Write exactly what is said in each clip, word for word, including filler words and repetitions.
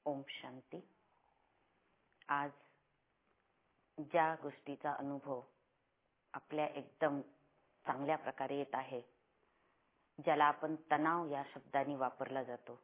ओम शांती. आज ज्या गोष्टीचा अनुभव आपल्या एकदम चांगल्या प्रकारे येत आहे, ज्याला आपण तणाव या शब्दाने वापरला जातो.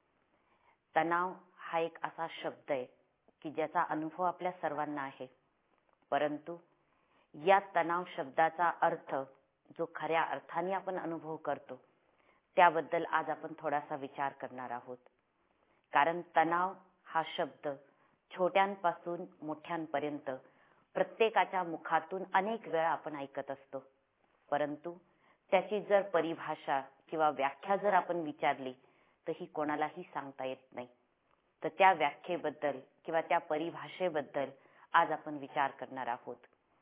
तणाव हा एक असा शब्द आहे की ज्याचा अनुभव आपल्या सर्वांना आहे, परंतु या तणाव शब्दाचा अर्थ जो खऱ्या अर्थाने आपण अनुभव करतो त्याबद्दल आज आपण थोडासा विचार करणार आहोत. कारण तणाव हा शब्द छोट्यांपासून मोठ्यांपर्यंत प्रत्येकाच्या मुखातून अनेक वेळा आपण ऐकत असतो, परंतु त्याची जर परिभाषा किंवा व्याख्या जर आपण विचारली तर ही कोणालाही सांगता येत नाही. तर त्या व्याख्येबद्दल किंवा त्या परिभाषेबद्दल आज आपण विचार करणार आहोत.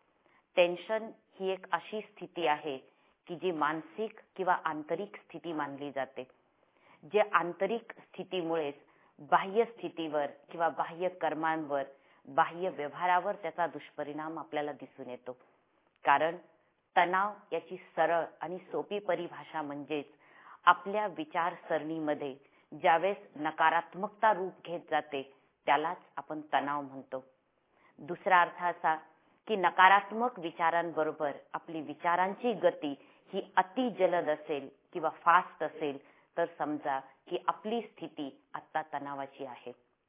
टेन्शन ही एक अशी स्थिती आहे की जी मानसिक किंवा आंतरिक स्थिती मानली जाते, जे आंतरिक स्थितीमुळेच बाह्य स्थितीवर किंवा बाह्य कर्मांवर, बाह्य व्यवहारावर त्याचा दुष्परिणाम आपल्याला दिसून येतो. कारण तणाव याची सरळ आणि सोपी परिभाषा म्हणजेच आपल्या विचारसरणीमध्ये ज्यावेळेस नकारात्मकता रूप घेत जाते त्यालाच आपण तणाव म्हणतो. दुसरा अर्थ असा की नकारात्मक विचारांबरोबर आपली विचारांची गती ही अति जलद असेल किंवा फास्ट असेल तर समजा की आपली स्थिती आता तणावाची आहे.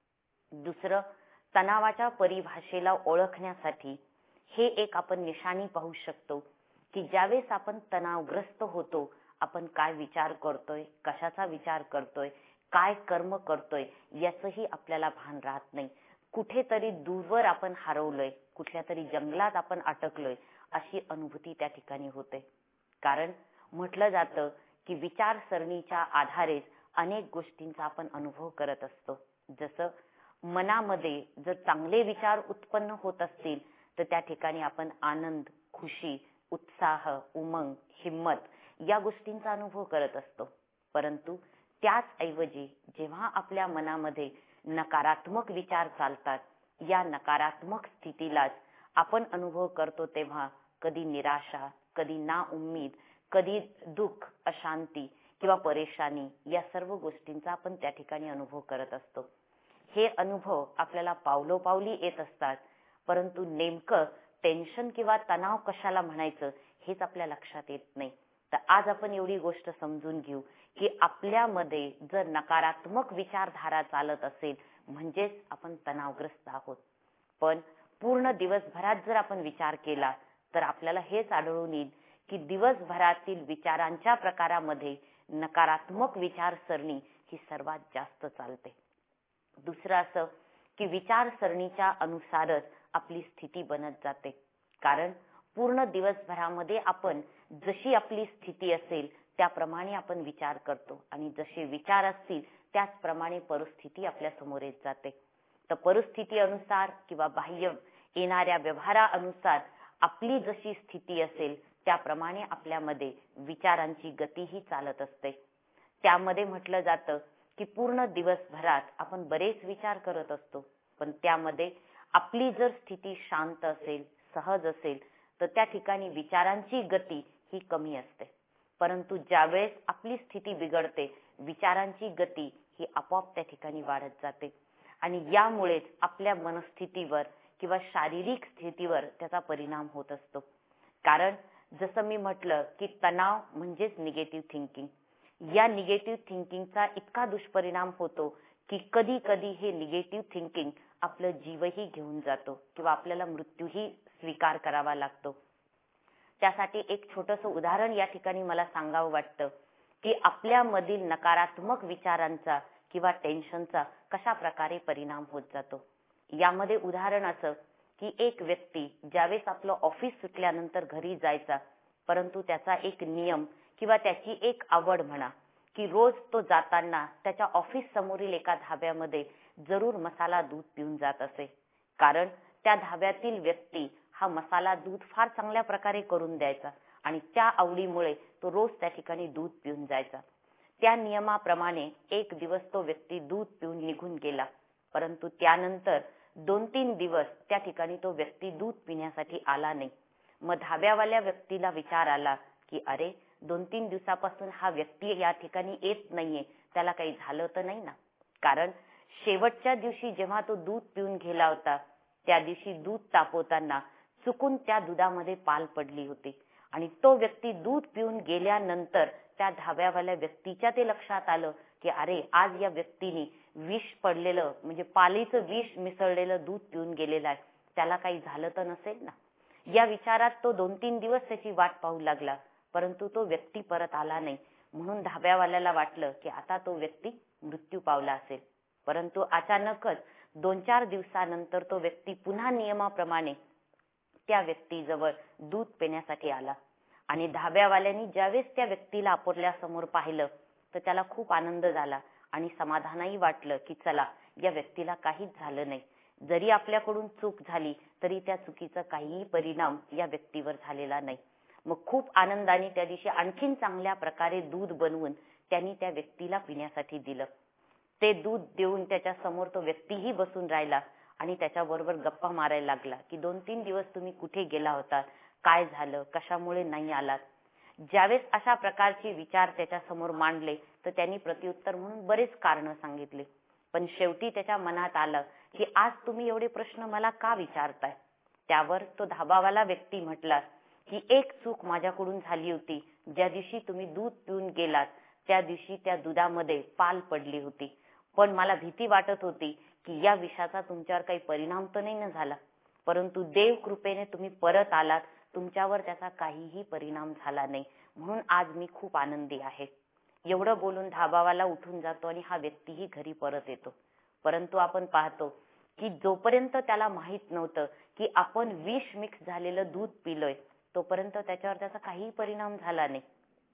दुसरं, तणावाच्या परिभाषेला ओळखण्यासाठी हे एक आपण निशाणी पाहू शकतो की ज्यावेळेस आपण तणावग्रस्त होतो, आपण काय विचार करतोय, कशाचा विचार करतोय, काय कर्म करतोय याचंही आपल्याला भान राहत नाही. कुठेतरी दूरवर आपण हरवलोय, कुठल्या तरी जंगलात आपण अटकलोय अशी अनुभूती त्या ठिकाणी होते. कारण म्हटलं जातं की विचारसरणीच्या आधारेच अनेक गोष्टींचा आपण अनुभव करत असतो. जसं मनामध्ये जर चांगले विचार उत्पन्न होत असतील तर त्या ठिकाणी आपण आनंद, खुशी, उत्साह, उमंग, हिम्मत या गोष्टींचा अनुभव करत असतो. परंतु त्याच ऐवजी जेव्हा आपल्या मनामध्ये नकारात्मक विचार चालतात, या नकारात्मक स्थितीलाच आपण अनुभव करतो तेव्हा कधी निराशा, कधी नाउम्मीद, कधी दुःख, अशांती किंवा परेशानी या सर्व गोष्टींचा आपण त्या ठिकाणी अनुभव करत असतो. हे अनुभव आपल्याला पावलोपावली येत असतात, परंतु नेमकं टेन्शन किंवा तणाव कशाला म्हणायचं हेच आपल्या लक्षात येत नाही. तर आज आपण एवढी गोष्ट समजून घेऊ की आपल्यामध्ये जर नकारात्मक विचारधारा चालत असेल म्हणजेच आपण तणावग्रस्त आहोत. पण पूर्ण दिवसभरात जर आपण विचार केला तर आपल्याला हेच आढळून येईल की दिवसभरातील विचारांच्या प्रकारामध्ये नकारात्मक विचारसरणी ही सर्वात जास्त चालते. दुसरं असं की विचारसरणीच्या अनुसारच आपली स्थिती बनत जाते. कारण पूर्ण दिवसभरामध्ये आपण जशी आपली स्थिती असेल त्याप्रमाणे आपण विचार करतो आणि जसे विचार असतील त्याचप्रमाणे परिस्थिती आपल्या समोर येत जाते. तर परिस्थिती अनुसार किंवा बाह्य येणाऱ्या व्यवहारानुसार आपली जशी स्थिती असेल त्याप्रमाणे आपल्यामध्ये विचारांची गतीही चालत असते. त्यामध्ये म्हटलं जातं की पूर्ण दिवसभरात आपण बरेच विचार करत असतो, पण त्यामध्ये आपली जर स्थिती शांत असेल, सहज असेल तर त्या ठिकाणी विचारांची गती ही कमी असते. परंतु ज्यावेळेस आपली स्थिती बिघडते, विचारांची गती ही आपोआप त्या ठिकाणी वाढत जाते आणि यामुळेच आपल्या मनस्थितीवर किंवा शारीरिक स्थितीवर त्याचा परिणाम होत असतो. कारण जसं मी म्हटलं की तणाव म्हणजेच निगेटिव्ह थिंकिंग. या निगेटिव्ह थिंकिंगचा इतका दुष्परिणाम होतो की कधी कधी हे निगेटिव्ह थिंकिंग आपलं जीवही घेऊन जातो किंवा आपल्याला मृत्यूही स्वीकार करावा लागतो. त्यासाठी एक छोटंसं उदाहरण या ठिकाणी मला सांगावं वाटतं की आपल्यामधील नकारात्मक विचारांचा किंवा टेन्शनचा कशा प्रकारे परिणाम होत जातो. यामध्ये उदाहरण असं की एक व्यक्ती ज्यावेळेस आपलं ऑफिस सुटल्यानंतर घरी जायचा, परंतु त्याचा एक नियम किंवा त्याची एक आवड म्हणा की रोज तो जाताना त्याच्या ऑफिस समोरील एका धाब्यामध्ये जरूर मसाला दूध पिऊन जात असे. कारण त्या धाब्यातील व्यक्ती हा मसाला दूध फार चांगल्या प्रकारे करून द्यायचा आणि त्या आवडीमुळे तो रोज त्या ठिकाणी दूध पिऊन जायचा. त्या नियमाप्रमाणे एक दिवस तो व्यक्ती दूध पिऊन निघून गेला, परंतु त्यानंतर दोन तीन दिवस त्या ठिकाणी तो व्यक्ती दूध पिण्यासाठी आला नाही. मग धाब्यावाल्या व्यक्तीला विचार आला की अरे, दोन तीन दिवसापासून हा व्यक्ती या ठिकाणी येत नाहीये, त्याला काही झालं तर नाही ना. कारण शेवटच्या दिवशी जेव्हा तो दूध पिऊन गेला होता, त्या दिवशी दूध तापवताना चुकून त्या दुधामध्ये पाल पडली होती आणि तो व्यक्ती दूध पिऊन गेल्यानंतर त्या धाब्यावाल्या व्यक्तीच्या ते लक्षात आलं की अरे, आज या व्यक्तीने विष पडलेलं म्हणजे पालीचं विष मिसळलेलं दूध पिऊन गेलेलं आहे, त्याला काही झालं तर नसेल ना. या विचारात तो दोन तीन दिवस त्याची वाट पाहू लागला, परंतु तो व्यक्ती परत आला नाही. म्हणून धाब्यावाल्याला वाटलं की आता तो व्यक्ती मृत्यू पावला असेल. परंतु अचानकच दोन चार दिवसानंतर तो व्यक्ती पुन्हा नियमाप्रमाणे त्या व्यक्तीजवळ दूध पिण्यासाठी आला आणि धाब्यावाल्यांनी ज्यावेळेस त्या व्यक्तीला आपल्या समोर पाहिलं तर त्याला खूप आनंद झाला आणि समाधानही वाटलं की चला, या व्यक्तीला काहीच झालं नाही. जरी आपल्याकडून चूक झाली तरी त्या चुकीचा काहीही परिणाम या व्यक्तीवर झालेला नाही. मग खूप आनंदाने त्या दिवशी आणखीन चांगल्या प्रकारे दूध बनवून त्यांनी त्या व्यक्तीला पिण्यासाठी दिलं. ते दूध देऊन त्याच्या समोर तो व्यक्तीही बसून राहिला आणि त्याच्याबरोबर गप्पा मारायला लागला की दोन तीन दिवस तुम्ही कुठे गेला होता, काय झालं, कशामुळे नाही आलात. ज्यावेळेस अशा प्रकारचे विचार त्याच्या समोर मांडले तर त्यांनी प्रत्युत्तर म्हणून बरेच कारण सांगितले. पण शेवटी त्याच्या मनात आलं की आज तुम्ही एवढे प्रश्न मला का विचारताय. त्यावर तो धाबावाला व्यक्ती म्हटला की एक चूक माझ्याकडून झाली होती. ज्या दिवशी तुम्ही दूध पिऊन गेलात त्या दिवशी त्या दुधामध्ये पाल पडली होती, पण मला भीती वाटत होती की या विषाचा तुमच्यावर काही परिणाम तर नाही ना झाला. परंतु देव कृपेने तुम्ही परत आलात, तुमच्यावर त्याचा काहीही परिणाम झाला नाही, म्हणून आज मी खूप आनंदी आहे. एवढं बोलून धाबावाला उठून जातो आणि हा व्यक्तीही घरी परत येतो. परंतु आपण पाहतो की जोपर्यंत त्याला माहित नव्हतं की आपण विष मिक्स झालेलं दूध पिलोय तोपर्यंत त्याच्यावर त्याचा काहीही परिणाम झाला नाही.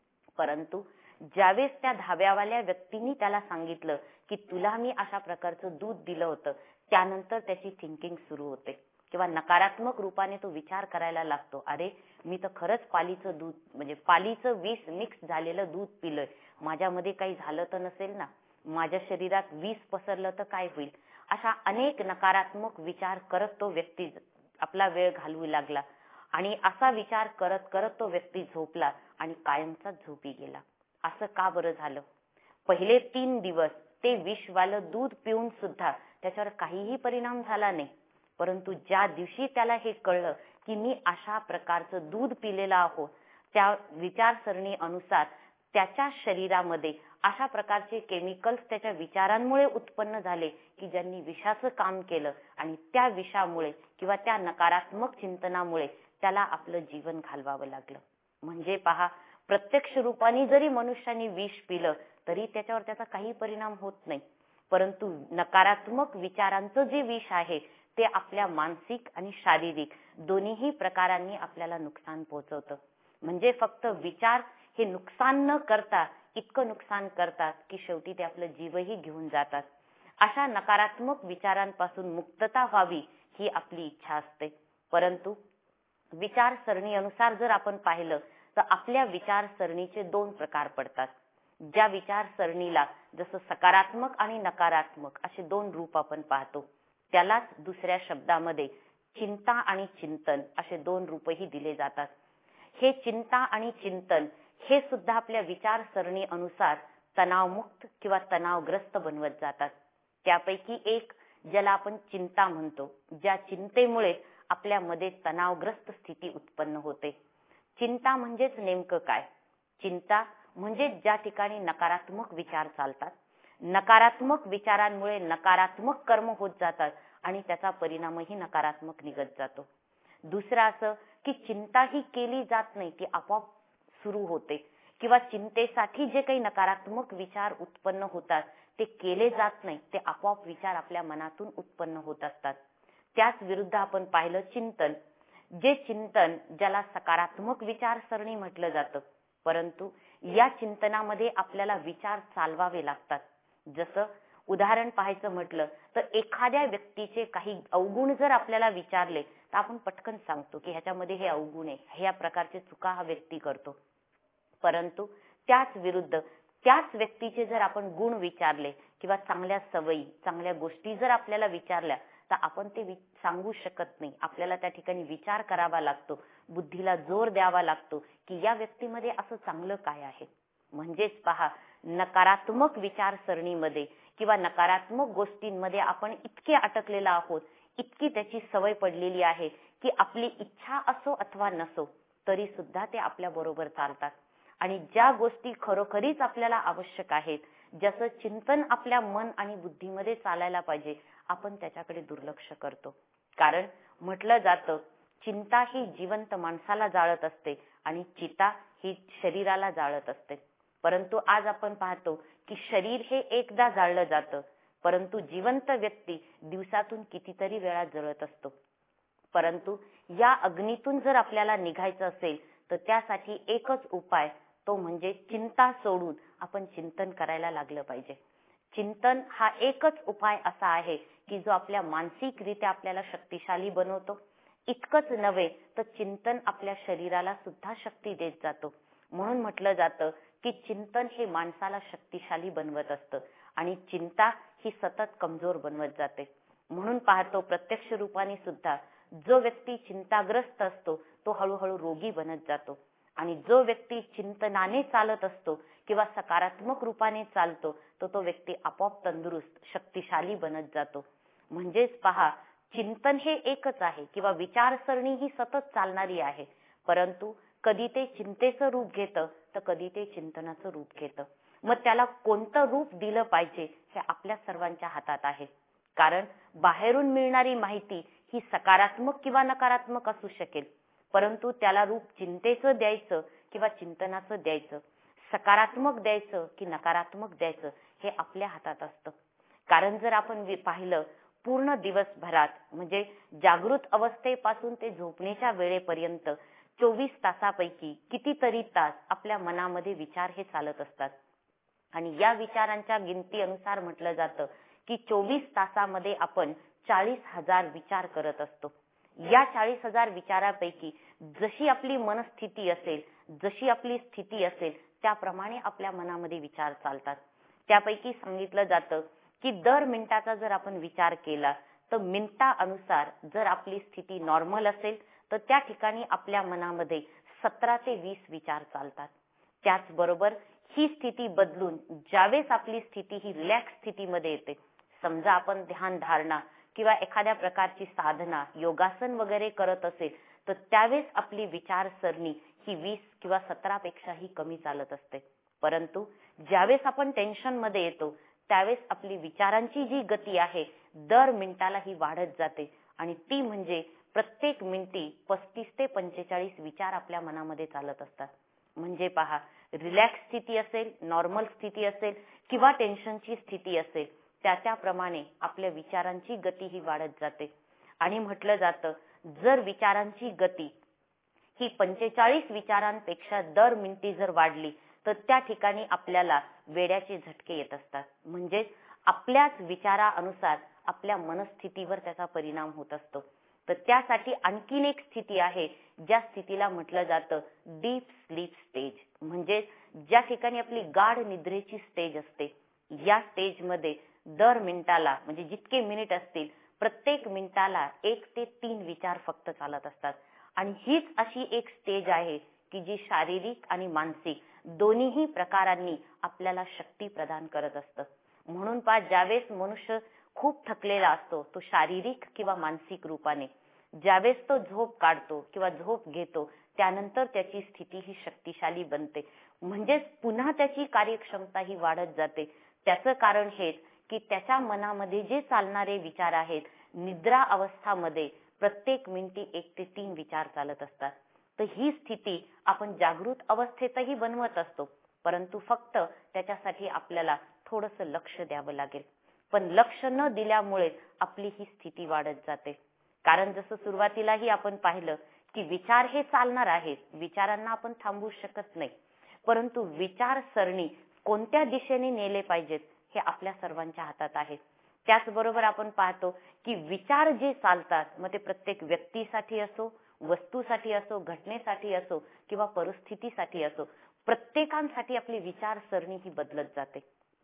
परंतु ज्यावेळेस त्या धाब्यावाल्या व्यक्तीने त्याला सांगितलं की तुला मी अशा प्रकारचं दूध दिलं होतं, त्यानंतर त्याची थिंकिंग सुरू होते किंवा नकारात्मक रूपाने तो विचार करायला लागतो, अरे मी तर खरंच पालीचं दूध म्हणजे पालीचं विष मिक्स झालेलं दूध पिलोय, माझ्यामध्ये काही झालं तर नसेल ना, माझ्या शरीरात विष पसरलं तर काय होईल. अशा अनेक नकारात्मक विचार करत तो व्यक्ती आपला वेळ घालवू लागला आणि असा विचार करत करत तो व्यक्ती झोपला आणि कायमचा झोपी गेला. असं का बरं झालं. पहिले तीन दिवस ते विषवालं दूध पिऊन सुद्धा त्याच्यावर काहीही परिणाम झाला नाही. परंतु ज्या दिवशी त्याला हे कळलं की मी अशा प्रकारचं दूध पिलेलं आहोत, त्या विचारसरणी अनुसार त्याच्या शरीरामध्ये अशा प्रकारचे केमिकल्स त्याच्या विचारांमुळे उत्पन्न झाले की ज्यांनी विषाचं काम केलं आणि त्या विषामुळे किंवा त्या नकारात्मक चिंतनामुळे त्याला आपलं जीवन घालवावं लागलं. म्हणजे पहा, प्रत्यक्ष रूपाने जरी मनुष्याने विष पिलं तरी त्याच्यावर त्याचा काही परिणाम होत नाही, परंतु नकारात्मक विचारांचं जे विष आहे ते आपल्या मानसिक आणि शारीरिक दोन्हीही प्रकारांनी आपल्याला नुकसान पोहोचवतं. म्हणजे फक्त विचार हे नुकसान न करता इतकं नुकसान करतात की शेवटी ते आपलं जीवही घेऊन जातात. अशा नकारात्मक विचारांपासून मुक्तता व्हावी ही आपली इच्छा असते. परंतु विचारसरणी अनुसार जर आपण पाहिलं तर आपल्या विचारसरणीचे दोन प्रकार पडतात. ज्या विचारसरणीला जसं सकारात्मक आणि नकारात्मक असे दोन रूप आपण पाहतो, त्यालाच दुसऱ्या शब्दामध्ये चिंता आणि चिंतन असे दोन रूपही दिले जातात. हे चिंता आणि चिंतन हे सुद्धा आपल्या विचारसरणी अनुसार तणावमुक्त किंवा तणावग्रस्त बनवत जातात. त्यापैकी एक ज्याला आपण चिंता म्हणतो, ज्या चिंतेमुळे आपल्यामध्ये तणावग्रस्त स्थिती उत्पन्न होते. चिंता म्हणजेच नेमकं काय. चिंता म्हणजे ज्या ठिकाणी नकारात्मक विचार चालतात, नकारात्मक विचारांमुळे नकारात्मक कर्म होत जातात आणि त्याचा परिणामही नकारात्मक निघत जातो. दुसरं असं की चिंता ही केली जात नाही, ती आपोआप सुरू होते किंवा चिंतेसाठी जे काही नकारात्मक विचार उत्पन्न होतात ते केले जात नाही, ते आपोआप विचार आपल्या मनातून उत्पन्न होत असतात. त्याच विरुद्ध आपण पाहिलं चिंतन, जे चिंतन ज्याला सकारात्मक विचारसरणी म्हटलं जातं, परंतु या चिंतनामध्ये आपल्याला विचार चालवावे लागतात. जसं उदाहरण पाहायचं म्हटलं तर एखाद्या व्यक्तीचे काही अवगुण जर आपल्याला विचारले तर आपण पटकन सांगतो की ह्याच्यामध्ये हे अवगुण आहे, ह्या प्रकारचे चुका हा व्यक्ती करतो. परंतु त्याच विरुद्ध त्याच व्यक्तीचे जर आपण गुण विचारले किंवा चांगल्या सवयी चांगल्या गोष्टी जर आपल्याला विचारल्या तर आपण ते सांगू शकत नाही. आपल्याला त्या ठिकाणी विचार करावा लागतो, बुद्धीला जोर द्यावा लागतो की या व्यक्तीमध्ये असं चांगलं काय आहे. म्हणजेच पहा, नकारात्मक विचारसरणीमध्ये किंवा नकारात्मक गोष्टींमध्ये आपण इतके अटकलेलो आहोत, इतकी त्याची सवय पडलेली आहे की आपली इच्छा असो अथवा नसो तरी सुद्धा ते आपल्या बरोबर चालतात. आणि ज्या गोष्टी खरोखरीच आपल्याला आवश्यक आहेत, ज्याचं चिंतन आपल्या मन आणि बुद्धीमध्ये चालायला पाहिजे, आपण त्याच्याकडे दुर्लक्ष करतो. कारण म्हटलं जातं, चिंता ही जिवंत माणसाला जाळत असते आणि चिता ही शरीराला जाळत असते. परंतु आज आपण पाहतो की शरीर हे एकदा जाळलं जातं, परंतु जिवंत व्यक्ती दिवसातून कितीतरी वेळा जळत असतो. परंतु या अग्नीतून जर आपल्याला निघायचं असेल तर त्यासाठी एकच उपाय, तो म्हणजे चिंता सोडून आपण चिंतन करायला लागलं पाहिजे. चिंतन हा एकच उपाय असा आहे की जो आपल्या मानसिकरित्या आपल्याला शक्तिशाली बनवतो. इतकंच नव्हे तर चिंतन आपल्या शरीराला सुद्धा शक्ती देत जातो. म्हणून म्हटलं जातं की चिंतन हे माणसाला शक्तिशाली बनवत असतं आणि चिंता ही सतत कमजोर बनवत जाते. म्हणून पाहतो प्रत्यक्ष रूपाने सुद्धा जो व्यक्ती चिंताग्रस्त असतो तो हळूहळू रोगी बनत जातो आणि जो व्यक्ती चिंतनाने चालत असतो किंवा सकारात्मक रूपाने चालतो तो तो व्यक्ती आपोआप तंदुरुस्त शक्तिशाली बनत जातो. म्हणजेच पहा, चिंतन हे एकच आहे किंवा विचारसरणी ही सतत चालणारी आहे, परंतु कधी ते चिंतेचं रूप घेतं तर कधी ते चिंतनाचं रूप घेतं. मग त्याला कोणतं रूप दिलं पाहिजे हे आपल्या सर्वांच्या हातात आहे. कारण बाहेरून मिळणारी माहिती ही सकारात्मक किंवा नकारात्मक असू शकेल, परंतु त्याला रूप चिंतेचं द्यायचं किंवा चिंतनाचं द्यायचं, सकारात्मक द्यायचं की नकारात्मक द्यायचं हे आपल्या हातात असतं. कारण जर आपण पाहिलं, पूर्ण दिवसभरात म्हणजे जागृत अवस्थेपासून ते झोपण्याच्या वेळेपर्यंत चोवीस तासापैकी कितीतरी तास आपल्या मनामध्ये विचार हे चालत असतात. आणि या विचारांच्या गिनती अनुसार म्हटलं जातं की चोवीस तासामध्ये आपण चाळीस हजार विचार करत असतो. या चाळीस हजार विचारापैकी जशी आपली मनस्थिती असेल, जशी आपली स्थिती असेल त्याप्रमाणे आपल्या मनामध्ये विचार चालतात. त्यापैकी सांगितलं जातं की दर मिनिटाचा जर आपण विचार केला तर मिनिटानुसार जर आपली स्थिती नॉर्मल असेल तर त्या ठिकाणी आपल्या मनामध्ये सतरा ते वीस विचार चालतात. त्याचबरोबर ही स्थिती बदलून ज्यावेळेस आपली स्थिती ही रिलॅक्स स्थितीमध्ये येते, समजा आपण ध्यान धारणा किंवा एखाद्या प्रकारची साधना योगासन वगैरे करत असेल तर त्यावेळेस आपली विचारसरणी ही वीस किंवा सतरा पेक्षाही कमी चालत असते. परंतु ज्यावेळेस आपण टेन्शन मध्ये येतो त्यावेळेस आपली विचारांची जी गती आहे दर मिनिटाला ही वाढत जाते आणि ती म्हणजे प्रत्येक मिनिटी पस्तीस ते पंचेचाळीस विचार आपल्या मनामध्ये चालत असतात. म्हणजे पहा, रिलॅक्स स्थिती असेल, नॉर्मल स्थिती असेल किंवा टेन्शनची स्थिती असेल, त्याच्याप्रमाणे आपल्या विचारांची गती ही वाढत जाते. आणि म्हटलं जातं, जर विचारांची गती ही पंचेचाळीस विचारांपेक्षा दर मिनिटी जर वाढली तर त्या ठिकाणी आपल्याला वेड्याचे झटके येत असतात. म्हणजे आपल्याच विचारानुसार आपल्या मनस्थितीवर त्याचा परिणाम होत असतो. तर त्यासाठी आणखीन एक स्थिती आहे, ज्या स्थितीला म्हटलं जातं डीप स्लीप स्टेज. म्हणजे ज्या ठिकाणी आपली गाढ निद्रेची स्टेज असते. या स्टेजमध्ये दर मिनिटाला म्हणजे जितके मिनिट असतील प्रत्येक मिनिटाला एक ते तीन विचार फक्त चालत असतात. आणि हीच अशी एक स्टेज आहे की जी शारीरिक आणि मानसिक दोन्हीही प्रकारांनी आपल्याला शक्ती प्रदान करत असतं. म्हणून पहा, ज्यावेळेस मनुष्य खूप थकलेला असतो तो शारीरिक किंवा मानसिक रूपाने, ज्यावेळेस तो झोप काढतो किंवा झोप घेतो त्यानंतर त्याची स्थिती ही शक्तिशाली बनते. म्हणजेच पुन्हा त्याची कार्यक्षमता ही वाढत जाते. त्याचं कारण हेच की त्याच्या मनामध्ये जे चालणारे विचार आहेत, निद्रा अवस्थामध्ये प्रत्येक मिनिटी एक ते तीन विचार चालत असतात. तर ही स्थिती आपण जागृत अवस्थेतही बनवत असतो, परंतु फक्त त्याच्यासाठी आपल्याला थोडंसं लक्ष द्यावं लागेल. पण लक्ष न दिल्यामुळे आपली ही स्थिती वाढत जाते. कारण जसं सुरुवातीलाही आपण पाहिलं की विचार हे चालणार आहेत, विचारांना आपण थांबवू शकत नाही, परंतु विचारसरणी कोणत्या दिशेने नेले पाहिजेत हे आपल्या सर्वांच्या हातात आहे. त्याचबरोबर आपण पाहतो की विचार जे चालतात, मग ते प्रत्येक व्यक्तीसाठी असो, वस्तूसाठी असो, घटनेसाठी असो किंवा परिस्थितीसाठी असो, प्रत्येकांसाठी आपली विचारसरणी ही बदलत जाते.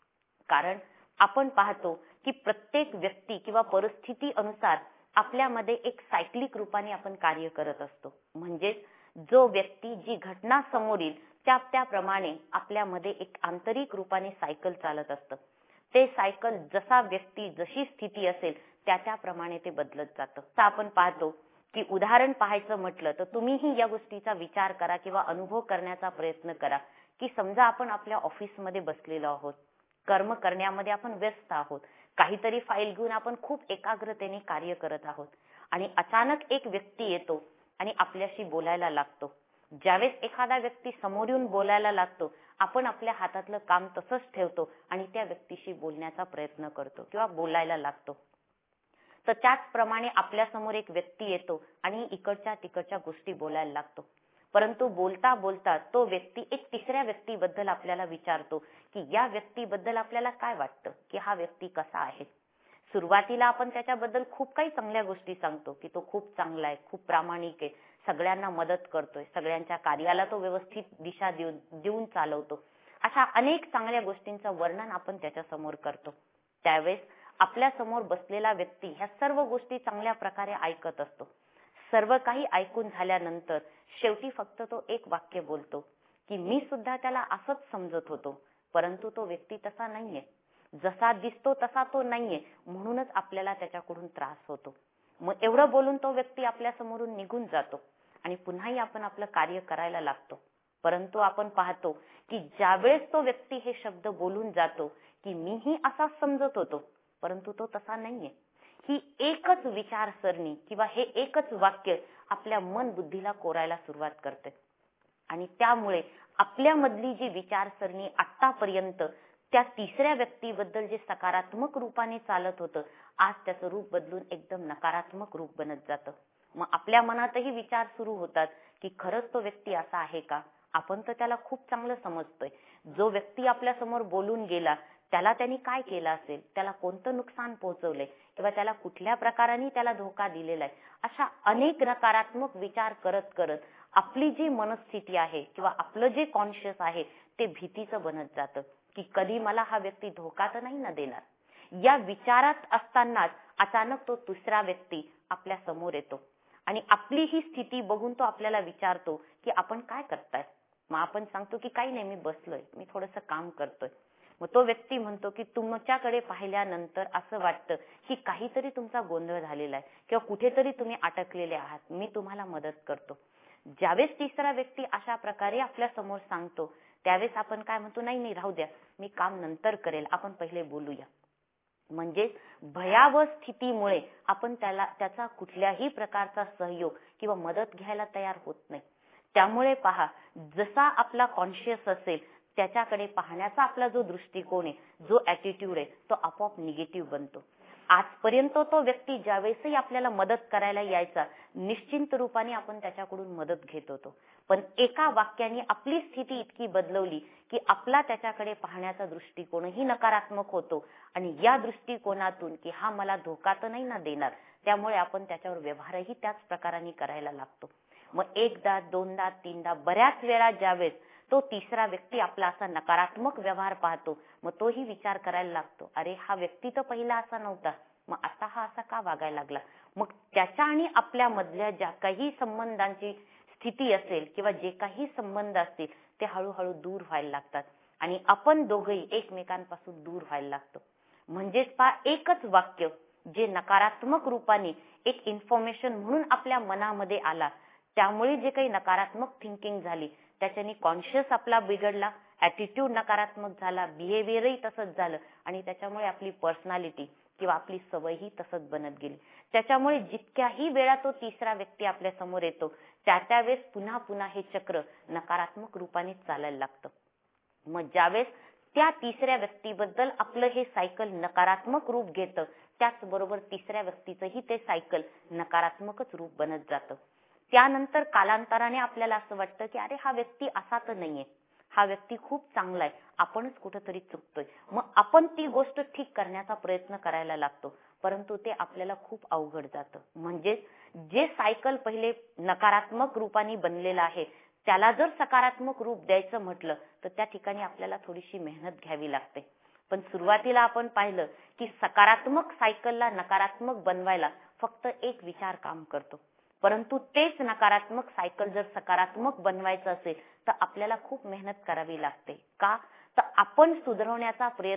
कारण आपण पाहतो की प्रत्येक व्यक्ती किंवा परिस्थिती अनुसार आपल्यामध्ये एक सायक्लिक रूपाने आपण कार्य करत असतो. म्हणजे जो व्यक्ती जी घटना समोर येईल त्या त्याप्रमाणे आपल्यामध्ये एक आंतरिक रूपाने सायकल चालत असतं. ते सायकल जसा व्यक्ती जशी स्थिती असेल त्या त्याप्रमाणे ते बदलत जातं. तर आपण पाहतो की उदाहरण पाहायचं म्हटलं तर तुम्हीही या गोष्टीचा विचार करा किंवा अनुभव करण्याचा प्रयत्न करा की समजा आपण आपल्या ऑफिसमध्ये बसलेलो आहोत, कर्म करण्यामध्ये आपण व्यस्त आहोत, काहीतरी फाईल घेऊन आपण खूप एकाग्रतेने कार्य करत आहोत आणि अचानक एक व्यक्ती येतो आणि आपल्याशी बोलायला लागतो. ज्यावेळेस एखादा व्यक्ती समोर येऊन बोलायला लागतो, आपण आपल्या हातातलं काम तसंच ठेवतो आणि त्या व्यक्तीशी बोलण्याचा प्रयत्न करतो किंवा बोलायला लागतो. तर त्याचप्रमाणे आपल्या समोर एक व्यक्ती येतो आणि इकडच्या तिकडच्या गोष्टी बोलायला लागतो. परंतु बोलता बोलता तो व्यक्ती एक तिसऱ्या व्यक्तीबद्दल आपल्याला विचारतो की या व्यक्तीबद्दल आपल्याला काय वाटतं, की हा व्यक्ती कसा आहे. सुरुवातीला आपण त्याच्याबद्दल खूप काही चांगल्या गोष्टी सांगतो की तो खूप चांगला आहे, खूप प्रामाणिक आहे, सगळ्यांना मदत करतोय, सगळ्यांच्या कार्याला तो व्यवस्थित दिशा देऊन देऊन चालवतो. अशा अनेक चांगल्या गोष्टींचं वर्णन आपण त्याच्या समोर करतो. त्यावेळेस आपल्या समोर बसलेला व्यक्ती ह्या सर्व गोष्टी चांगल्या प्रकारे ऐकत असतो. सर्व काही ऐकून झाल्यानंतर शेवटी फक्त तो एक वाक्य बोलतो की मी सुद्धा त्याला असंच समजत होतो, परंतु तो व्यक्ती तसा नाहीये, जसा दिसतो तसा तो नाहीये, म्हणूनच आपल्याला त्याच्याकडून त्रास होतो. मग एवढं बोलून तो व्यक्ती आपल्या समोरून निघून जातो आणि पुन्हाही आपण आपलं कार्य करायला लागतो. परंतु आपण पाहतो की ज्यावेळेस तो व्यक्ती हे शब्द बोलून जातो की मीही असाच समजत होतो, परंतु तो तसा नाहीये, ही एकच विचारसरणी किंवा हे एकच वाक्य आपल्या मन बुद्धीला कोरायला सुरुवात करते आणि त्यामुळे आपल्यामधली जी विचारसरणी आतापर्यंत त्या तिसऱ्या व्यक्तीबद्दल जे सकारात्मक रूपाने चालत होतं, आज त्याचं रूप बदलून एकदम नकारात्मक रूप बनत जातं. मग आपल्या मनातही विचार सुरू होतात की खरंच तो व्यक्ती असा आहे का, आपण तर त्याला खूप चांगलं समजतोय, जो व्यक्ती आपल्या समोर बोलून गेला त्याला त्यांनी काय केलं असेल, त्याला कोणतं नुकसान पोहोचवलंय किंवा त्याला कुठल्या प्रकाराने त्याला धोका दिलेला आहे. अशा अनेक नकारात्मक विचार करत करत आपली जी मनस्थिती आहे किंवा आपलं जे कॉन्शियस आहे ते भीतीचं बनत जातं की कधी मला हा व्यक्ती धोका तर नाही ना देणार. या विचारात असतानाच अचानक तो दुसरा व्यक्ती आपल्या समोर येतो आणि आपली ही स्थिती बघून तो आपल्याला विचारतो की आपण काय करताय. मग आपण सांगतो की काही नाही, मी बसलोय, मी थोडंसं काम करतोय. मग तो व्यक्ती म्हणतो की तुमच्याकडे पाहिल्यानंतर असं वाटतं की काहीतरी तुमचा गोंधळ झालेला आहे किंवा कुठेतरी तुम्ही अटकलेले आहात, मी तुम्हाला मदत करतो. ज्यावेळेस तिसरा व्यक्ती अशा प्रकारे आपल्या समोर सांगतो त्यावेळेस आपण काय म्हणतो, नाही नाही राहू द्या, मी काम नंतर करेल, आपण पहिले बोलूया. म्हणजे भयावह स्थितीमुळे आपण त्याला त्याचा कुठल्याही प्रकारचा सहयोग किंवा मदत घ्यायला तयार होत नाही. त्यामुळे पहा, जसा आपला कॉन्शियस असेल त्याच्याकडे पाहण्याचा आपला जो दृष्टिकोन आहे, जो ॲटिट्यूड आहे, तो आपोआप निगेटिव्ह बनतो. आजपर्यंत तो व्यक्ती ज्यावेळेसही आपल्याला मदत करायला यायचा, निश्चिंत रूपाने आपण त्याच्याकडून मदत घेत होतो. पण एका वाक्याने आपली स्थिती इतकी बदलवली की आपला त्याच्याकडे पाहण्याचा दृष्टिकोनही नकारात्मक होतो आणि या दृष्टिकोनातून की हा मला धोका तर नाही ना देणार, त्यामुळे आपण त्याच्यावर व्यवहारही त्याच प्रकाराने करायला लागतो. मग एकदा, दोनदा, तीनदा, बऱ्याच वेळा ज्यावेळेस तो तिसरा व्यक्ती आपला असा नकारात्मक व्यवहार पाहतो, मग तोही विचार करायला लागतो, अरे हा व्यक्ती तर पहिला असा नव्हता, मग आता हा असा का वागायला लागला. मग त्याच्या आणि आपल्या मधल्या ज्या काही संबंधांची स्थिती असेल किंवा जे काही संबंध असतील ते हळूहळू दूर व्हायला लागतात आणि आपण दोघंही एकमेकांपासून दूर व्हायला लागतो. म्हणजेच पहा, एकच वाक्य जे नकारात्मक रूपाने एक इन्फॉर्मेशन म्हणून आपल्या मनामध्ये आला, त्यामुळे जे काही नकारात्मक थिंकिंग झाली त्याच्याने कॉन्शियस आपला बिघडला, ॲटिट्यूड नकारात्मक झाला, बिहेवियरही तसंच झालं आणि त्याच्यामुळे आपली पर्सनॅलिटी किंवा आपली सवयही तसंच बनत गेली. त्याच्यामुळे जितक्याही वेळा तो तिसरा व्यक्ती आपल्या समोर येतो त्या त्यावेळेस पुन्हा पुन्हा हे चक्र नकारात्मक रूपाने चालायला लागतं. मग ज्यावेळेस त्या तिसऱ्या व्यक्तीबद्दल आपलं हे सायकल नकारात्मक रूप घेतं, त्याचबरोबर तिसऱ्या व्यक्तीचंही ते सायकल नकारात्मकच रूप बनत जातं. त्यानंतर कालांतराने आपल्याला असं वाटतं की अरे हा व्यक्ती असा तर नाहीये, हा व्यक्ती खूप चांगला आहे, आपणच कुठेतरी चुकतोय. मग आपण ती गोष्ट ठीक करण्याचा प्रयत्न करायला लागतो, परंतु ते आपल्याला खूप अवघड जातं. म्हणजे जे सायकल पहिले नकारात्मक रूपाने बनलेलं आहे त्याला जर सकारात्मक रूप द्यायचं म्हटलं तर त्या ठिकाणी आपल्याला थोडीशी मेहनत घ्यावी लागते. पण सुरुवातीला आपण पाहिलं की सकारात्मक सायकलला नकारात्मक बनवायला फक्त एक विचार काम करतो, परंतु तेच नकारात्मक सायकल जर सकारात्मक बनवायचं असेल तर आपल्याला खूप मेहनत करावी लागते. का तर आपण सुधारवण्याचा प्रयत्न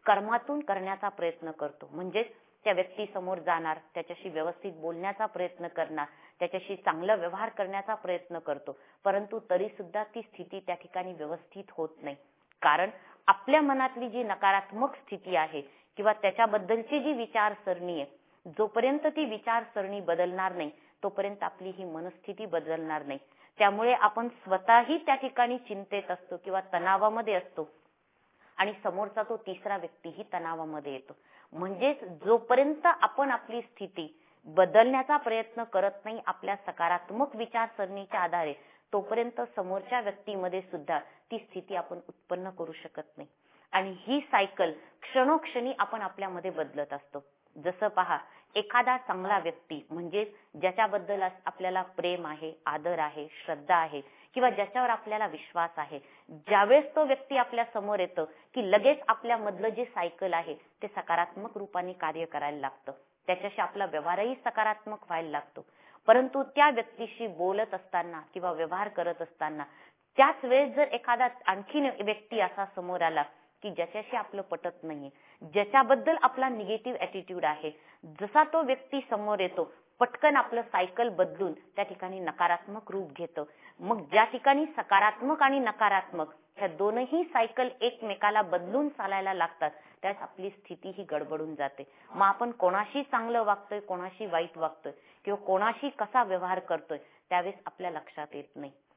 कर्मातून करण्याचा प्रयत्न करतो. म्हणजेच त्या व्यक्तीसमोर जाणार, त्याच्याशी व्यवस्थित बोलण्याचा प्रयत्न करणार, त्याच्याशी चांगला व्यवहार करण्याचा प्रयत्न करतो, परंतु तरी सुद्धा ती स्थिती त्या ठिकाणी व्यवस्थित होत नाही. कारण आपल्या मनातली जी नकारात्मक स्थिती आहे किंवा त्याच्याबद्दलची जी विचारसरणी आहे, जोपर्यंत ती विचारसरणी बदलणार नाही तोपर्यंत आपली ही मनस्थिती बदलणार नाही. त्यामुळे आपण स्वतःही त्या ठिकाणी चिंतेत असतो किंवा तणावामध्ये असतो आणि समोरचा तो तिसरा व्यक्तीही तणावामध्ये येतो. म्हणजेच जोपर्यंत आपण आपली स्थिती बदलण्याचा प्रयत्न करत नाही आपल्या सकारात्मक विचारसरणीच्या आधारे, तोपर्यंत समोरच्या व्यक्तीमध्ये सुद्धा ती स्थिती आपण उत्पन्न करू शकत नाही. आणि ही सायकल क्षणोक्षणी आपण आपल्यामध्ये बदलत असतो. जसं पहा, एखादा चांगला व्यक्ती म्हणजे ज्याच्याबद्दल आपल्याला प्रेम आहे, आदर आहे, श्रद्धा आहे किंवा ज्याच्यावर आपल्याला विश्वास आहे, ज्यावेळेस तो व्यक्ती आपल्या समोर येतो की लगेच आपल्यामधलं जे सायकल आहे ते सकारात्मक रूपाने कार्य करायला लागतं. त्याच्याशी आपला व्यवहारही सकारात्मक व्हायला लागतो. परंतु त्या व्यक्तीशी बोलत असताना किंवा व्यवहार करत असताना त्याच वेळेस जर एखादा आणखीन व्यक्ती असा समोर आला की ज्याच्याशी आपलं पटत नाहीये, ज्याच्याबद्दल आपला निगेटिव्ह ॲटिट्यूड आहे, जसा तो व्यक्ती समोर येतो पटकन आपलं सायकल बदलून त्या ठिकाणी नकारात्मक रूप घेतं. मग ज्या ठिकाणी सकारात्मक आणि नकारात्मक ह्या दोनही सायकल एकमेकाला बदलून चालायला लागतात, त्यास आपली स्थिती ही गडबडून जाते. मग आपण कोणाशी चांगलं वागतोय, कोणाशी वाईट वागतोय किंवा कोणाशी कसा व्यवहार करतोय त्यावेळेस आपल्या लक्षात येत नाही.